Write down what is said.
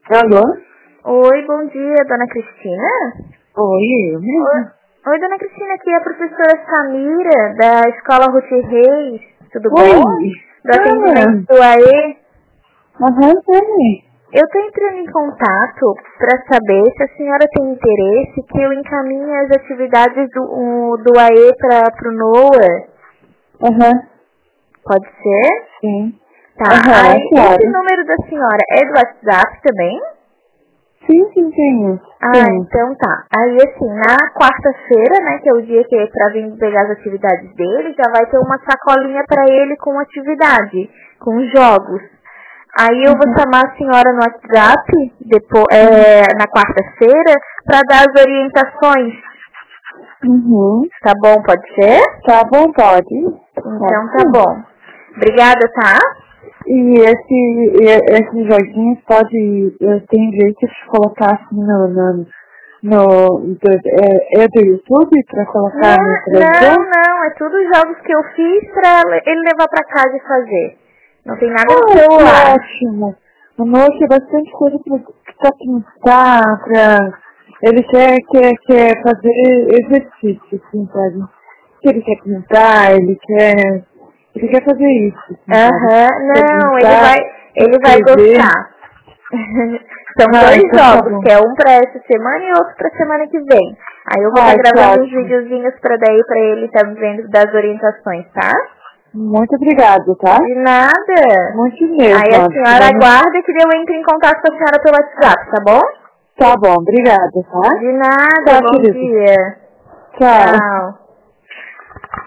Alô? Oi, bom dia, dona Cristina? Oi, eu mesmo. Oi, dona Cristina, aqui é a professora Samira, da Escola Ruth Reis. Tudo Oi. bom? Do atendimento do AE. Sim. Eu estou entrando em contato para saber se a senhora tem interesse que eu encaminhe as atividades do AE para o NOA. Pode ser? Sim. Tá, aí Claro. esse número da senhora é do WhatsApp também? Sim, tenho. Então tá. Aí assim, na quarta-feira, né, que é o dia que é pra vir pegar as atividades dele, já vai ter uma sacolinha pra ele com atividade, com jogos. Aí eu vou chamar a senhora no WhatsApp na quarta-feira pra dar as orientações. Tá bom, pode ser? Tá bom, pode. Então tá bom. Obrigada, tá? E esses joguinhos tem jeito de colocar assim é do YouTube pra colocar no televisão? Não, é tudo jogos que eu fiz pra ele levar pra casa e fazer. Não tem nada no celular. Ótimo. O Note é bastante coisa pra pintar, ele quer fazer exercício, assim, sabe? Ele quer pintar, ele quer fazer isso, assim, sabe? Não, Pintar, ele vai escrever. gostar. São dois Então jogos, tá bom. que é um pra essa semana e outro pra semana que vem. Aí eu vou estar gravando uns videozinhos pra ele estar vendo das orientações, tá? Muito obrigada, tá? De nada. Muito mesmo. Aí a senhora aguarda que eu entre em contato com a senhora pelo WhatsApp, tá bom? Tá bom, obrigada, tá? De nada, Tchau, bom querido. dia. Tchau. Tchau.